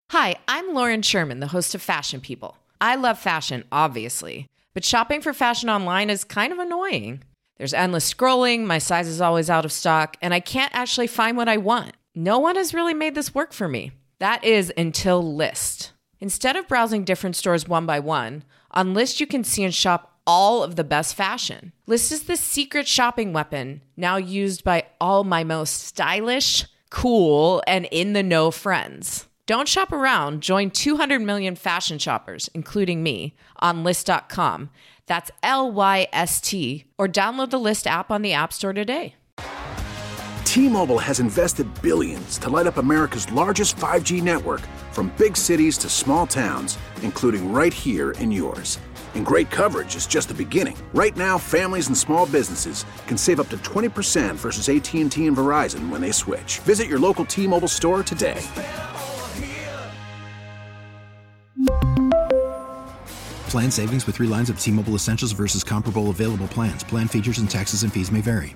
Hi, I'm Lauren Sherman, the host of Fashion People. I love fashion, obviously, but shopping for fashion online is kind of annoying. There's endless scrolling, my size is always out of stock, and I can't actually find what I want. No one has really made this work for me. That is until Lyst. Instead of browsing different stores one by one, on Lyst you can see and shop all of the best fashion. Lyst is the secret shopping weapon now used by all my most stylish, cool, and in-the-know friends. Don't shop around. Join 200 million fashion shoppers, including me, on Lyst.com. That's Lyst, or download the Lyst app on the App Store today. T-Mobile has invested billions to light up America's largest 5G network, from big cities to small towns, including right here in yours. And great coverage is just the beginning. Right now, families and small businesses can save up to 20% versus AT&T and Verizon when they switch. Visit your local T-Mobile store today. Plan savings with 3 lines of T-Mobile Essentials versus comparable available plans. Plan features and taxes and fees may vary.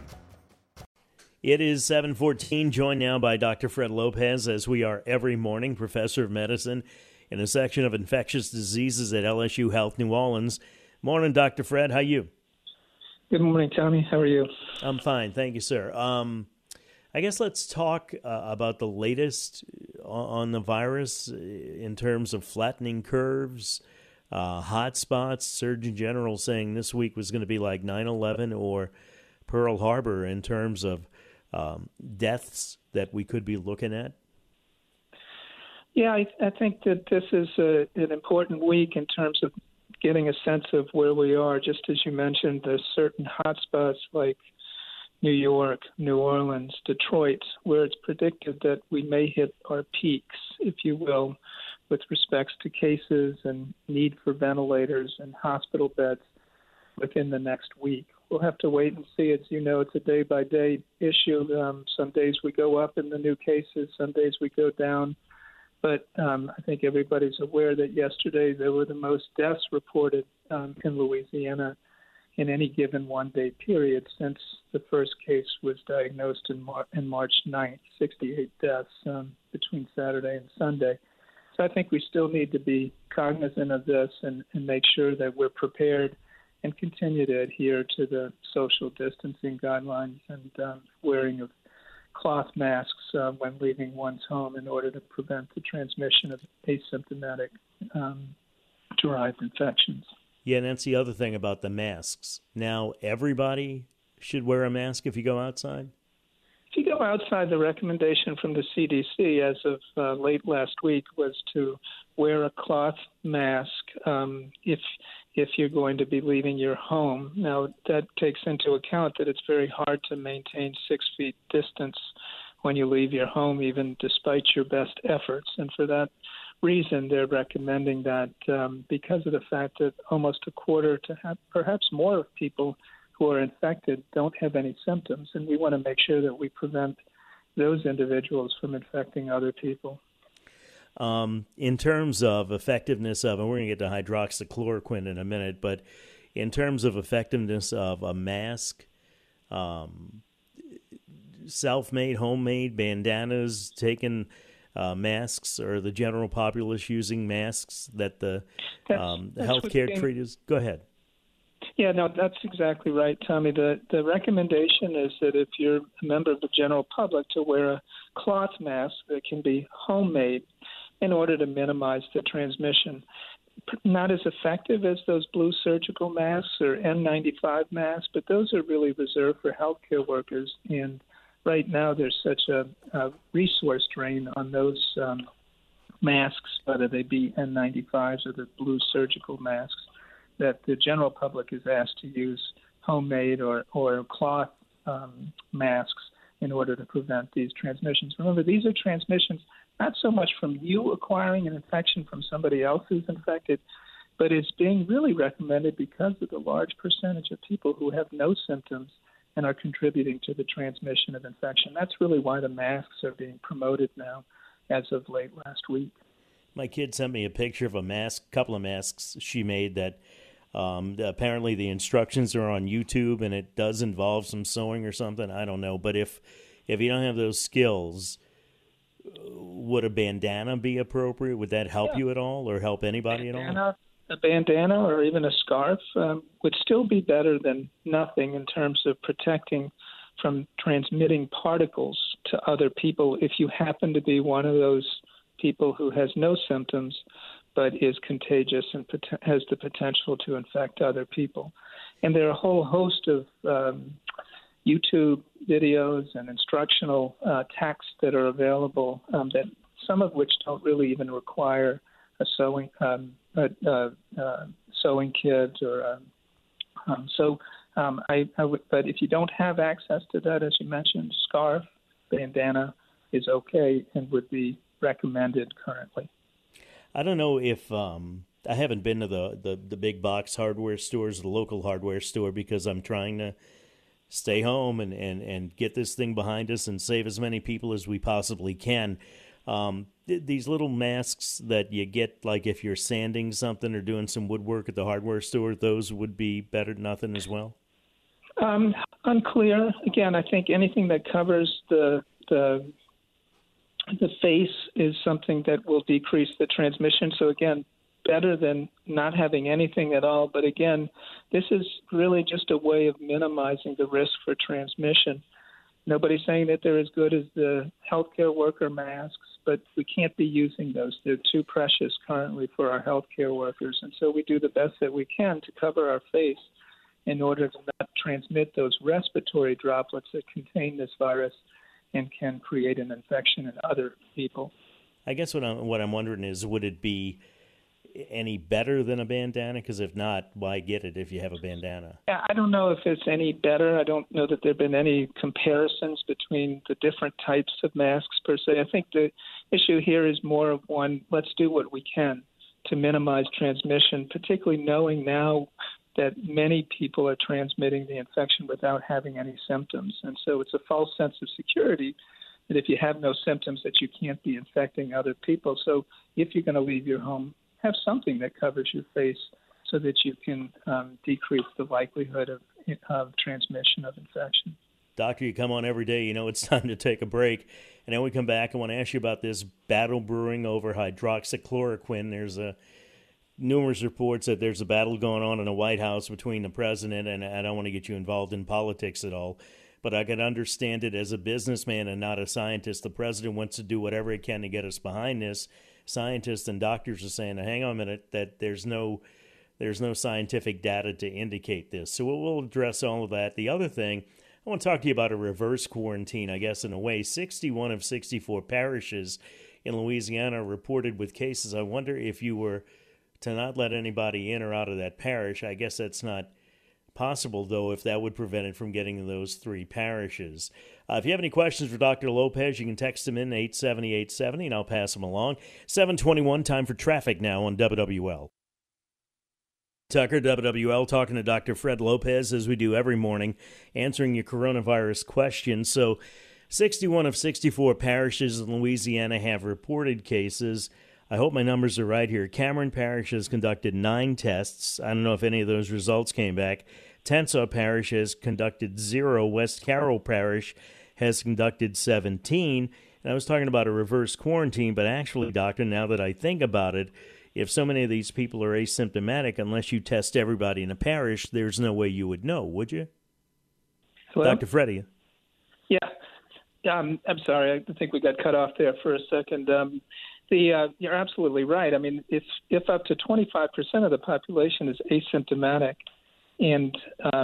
It is 7:14, joined now by Dr. Fred Lopez, as we are every morning, professor of medicine in the section of infectious diseases at LSU Health New Orleans. Morning, Dr. Fred. How are you? Good morning, Tommy. How are you? I'm fine. Thank you, sir. I guess let's talk about the latest on the virus in terms of flattening curves, hot spots. Surgeon General saying this week was going to be like 9/11 or Pearl Harbor in terms of deaths that we could be looking at. Yeah, I think that this is an important week in terms of getting a sense of where we are. Just as you mentioned, there's certain hotspots like New York, New Orleans, Detroit, where it's predicted that we may hit our peaks, if you will, with respects to cases and need for ventilators and hospital beds within the next week. We'll have to wait and see. As you know, it's a day-by-day issue. Some days we go up in the new cases, some days we go down. But I think everybody's aware that yesterday there were the most deaths reported in Louisiana in any given one-day period since the first case was diagnosed in March 9th, 68 deaths between Saturday and Sunday. So I think we still need to be cognizant of this and make sure that we're prepared and continue to adhere to the social distancing guidelines and wearing of cloth masks when leaving one's home in order to prevent the transmission of asymptomatic derived infections. Yeah, and that's the other thing about the masks. Now, everybody should wear a mask if you go outside? If you go outside, the recommendation from the CDC as of late last week was to wear a cloth mask if you're going to be leaving your home. Now, that takes into account that it's very hard to maintain 6 feet distance when you leave your home, even despite your best efforts. And for that reason, they're recommending that because of the fact that almost a quarter to perhaps more of people who are infected don't have any symptoms, and we want to make sure that we prevent those individuals from infecting other people. In terms of effectiveness of, and we're going to get to hydroxychloroquine in a minute, but in terms of effectiveness of a mask, self-made, homemade bandanas, taking masks, or the general populace using masks that the healthcare treaters. Go ahead. Yeah, no, that's exactly right, Tommy. The recommendation is that if you're a member of the general public, to wear a cloth mask that can be homemade in order to minimize the transmission. Not as effective as those blue surgical masks or N95 masks, but those are really reserved for healthcare workers. And right now there's such a resource drain on those masks, whether they be N95s or the blue surgical masks, that the general public is asked to use homemade or cloth masks in order to prevent these transmissions. Remember, these are transmissions not so much from you acquiring an infection from somebody else who's infected, but it's being really recommended because of the large percentage of people who have no symptoms and are contributing to the transmission of infection. That's really why the masks are being promoted now as of late last week. My kid sent me a picture of a mask, couple of masks she made that apparently the instructions are on YouTube, and it does involve some sewing or something. I don't know. But if you don't have those skills, would a bandana be appropriate? Would that help you at all, or help anybody at all? A bandana or even a scarf would still be better than nothing in terms of protecting from transmitting particles to other people if you happen to be one of those people who has no symptoms but is contagious and has the potential to infect other people. And there are a whole host of YouTube videos and instructional texts that are available, that some of which don't really even require a sewing kit or I would, but if you don't have access to that, as you mentioned, scarf, bandana is okay and would be recommended currently. I don't know if I haven't been to the big box hardware stores, the local hardware store, because I'm trying to stay home and get this thing behind us and save as many people as we possibly can. These little masks that you get, like if you're sanding something or doing some woodwork at the hardware store, those would be better than nothing as well? Unclear. Again, I think anything that covers the face is something that will decrease the transmission. So again, better than not having anything at all. But again, this is really just a way of minimizing the risk for transmission. Nobody's saying that they're as good as the healthcare worker masks, but we can't be using those. They're too precious currently for our healthcare workers. And so we do the best that we can to cover our face in order to not transmit those respiratory droplets that contain this virus and can create an infection in other people. I guess what I'm wondering is, would it be any better than a bandana? Because if not, why get it if you have a bandana? Yeah, I don't know if it's any better. I don't know that there have been any comparisons between the different types of masks per se. I think the issue here is more of one, let's do what we can to minimize transmission, particularly knowing now that many people are transmitting the infection without having any symptoms. And so it's a false sense of security that if you have no symptoms that you can't be infecting other people. So if you're going to leave your home, have something that covers your face so that you can decrease the likelihood of transmission of infection. Doctor, you come on every day. You know it's time to take a break. And then we come back. I want to ask you about this battle brewing over hydroxychloroquine. There's numerous reports that there's a battle going on in the White House between the president, and I don't want to get you involved in politics at all, but I can understand it as a businessman and not a scientist. The president wants to do whatever he can to get us behind this. Scientists and doctors are saying, hang on a minute, that there's no scientific data to indicate this. So we'll address all of that. The other thing, I want to talk to you about a reverse quarantine, I guess, in a way. 61 of 64 parishes in Louisiana are reported with cases. I wonder if you were to not let anybody in or out of that parish. I guess that's not possible, though, if that would prevent it from getting to those three parishes. If you have any questions for Dr. Lopez, you can text him in 870-870, and I'll pass them along. 7:21, time for traffic now on WWL. Tucker, WWL, talking to Dr. Fred Lopez, as we do every morning, answering your coronavirus questions. So 61 of 64 parishes in Louisiana have reported cases. I hope my numbers are right here. Cameron Parish has conducted 9 tests. I don't know if any of those results came back. Tensas Parish has conducted 0. West Carroll Parish has conducted 17. And I was talking about a reverse quarantine, but actually, Doctor, now that I think about it, if so many of these people are asymptomatic, unless you test everybody in a parish, there's no way you would know, would you? Hello? Dr. Freddie. Yeah. I'm sorry. I think we got cut off there for a second. You're absolutely right. I mean, if up to 25% of the population is asymptomatic, and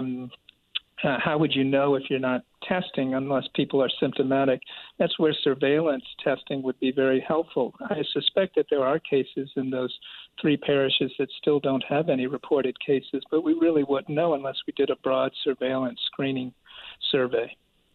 how would you know if you're not testing unless people are symptomatic? That's where surveillance testing would be very helpful. I suspect that there are cases in those 3 parishes that still don't have any reported cases, but we really wouldn't know unless we did a broad surveillance screening survey.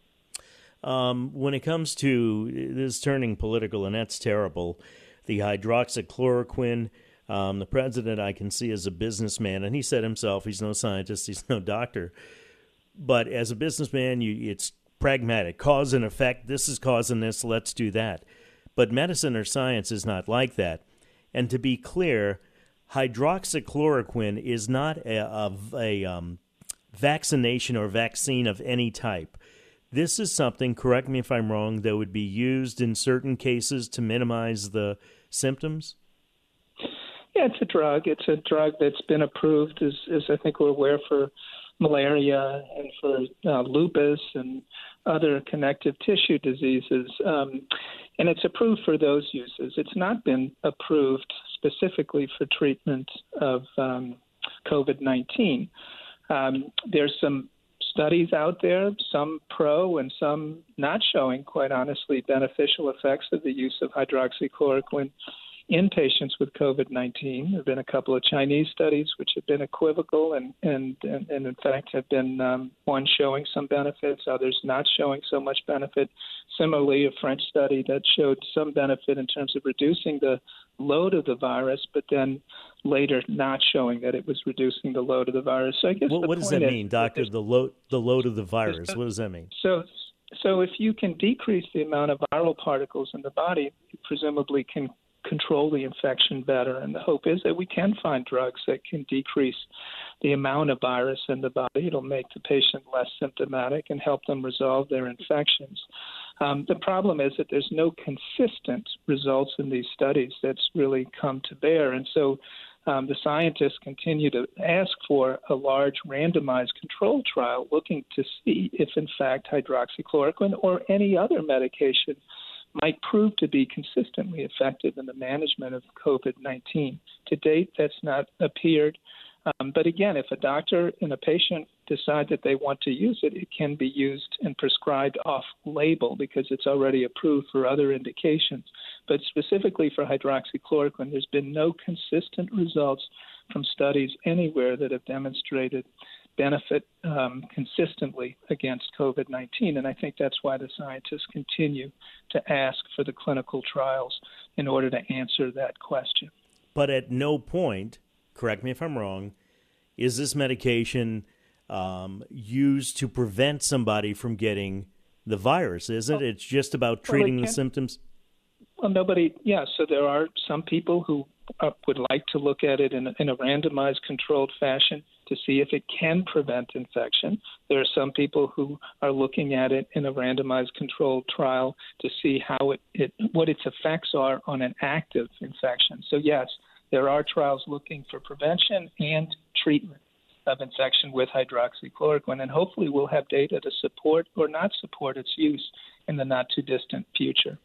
When it comes to this turning political, and that's terrible, the hydroxychloroquine, the president I can see as a businessman, and he said himself he's no scientist, he's no doctor, but as a businessman, it's pragmatic, cause and effect, this is causing this, let's do that. But medicine or science is not like that. And to be clear, hydroxychloroquine is not a vaccination or vaccine of any type. this is something, correct me if I'm wrong, that would be used in certain cases to minimize the symptoms? Yeah, it's a drug. It's a drug that's been approved, as I think we're aware, for malaria and for lupus and other connective tissue diseases. And it's approved for those uses. It's not been approved specifically for treatment of COVID-19. There's some studies out there, some pro and some not showing, quite honestly, beneficial effects of the use of hydroxychloroquine in patients with COVID-19. There have been a couple of Chinese studies which have been equivocal and in fact have been one showing some benefits, others not showing so much benefit. Similarly, a French study that showed some benefit in terms of reducing the load of the virus, but then later not showing that it was reducing the load of the virus. So I guess what does that mean, Doctor? The load of the virus. What does that mean? So if you can decrease the amount of viral particles in the body, you presumably can control the infection better. And the hope is that we can find drugs that can decrease the amount of virus in the body. It'll make the patient less symptomatic and help them resolve their infections. The problem is that there's no consistent results in these studies that's really come to bear. And so the scientists continue to ask for a large randomized control trial looking to see if, in fact, hydroxychloroquine or any other medication might prove to be consistently effective in the management of COVID-19. To date, that's not appeared. But again, if a doctor and a patient decide that they want to use it, it can be used and prescribed off-label because it's already approved for other indications. But specifically for hydroxychloroquine, there's been no consistent results from studies anywhere that have demonstrated benefit consistently against COVID-19. And I think that's why the scientists continue to ask for the clinical trials in order to answer that question. But at no point, correct me if I'm wrong, is this medication used to prevent somebody from getting the virus, isn't it? It's just about treating the symptoms? Well, so there are some people who would like to look at it in a randomized controlled fashion to see if it can prevent infection. There are some people who are looking at it in a randomized controlled trial to see how what its effects are on an active infection. So yes, there are trials looking for prevention and treatment of infection with hydroxychloroquine, and hopefully we'll have data to support or not support its use in the not-too-distant future.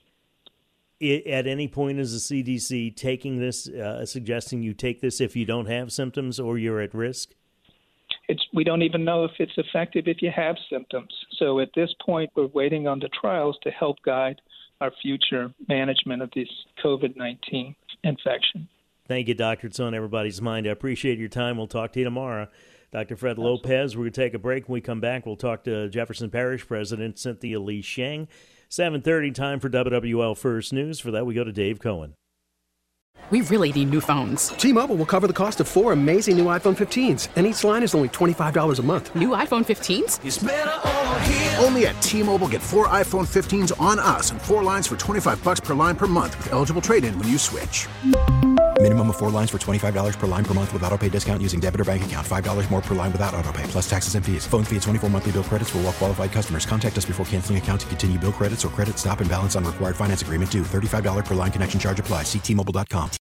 At any point is the CDC taking this, suggesting you take this if you don't have symptoms or you're at risk? We don't even know if it's effective if you have symptoms. So at this point, we're waiting on the trials to help guide our future management of this COVID-19 infection. Thank you, Doctor. It's on everybody's mind. I appreciate your time. We'll talk to you tomorrow. Dr. Fred Lopez, we're going to take a break. When we come back, we'll talk to Jefferson Parish President Cynthia Lee Sheng. 7:30, time for WWL First News. For that, we go to Dave Cohen. We really need new phones. T-Mobile will cover the cost of 4 amazing new iPhone 15s, and each line is only $25 a month. New iPhone 15s? It's better over here. Only at T-Mobile, get 4 iPhone 15s on us and 4 lines for $25 per line per month with eligible trade-in when you switch. Minimum of 4 lines for $25 per line per month with autopay discount using debit or bank account. $5 more per line without autopay, plus taxes and fees. Phone fee at 24 monthly bill credits for well-qualified customers. Contact us before canceling account to continue bill credits or credit stop and balance on required finance agreement due. $35 per line connection charge applies. See T-Mobile.com.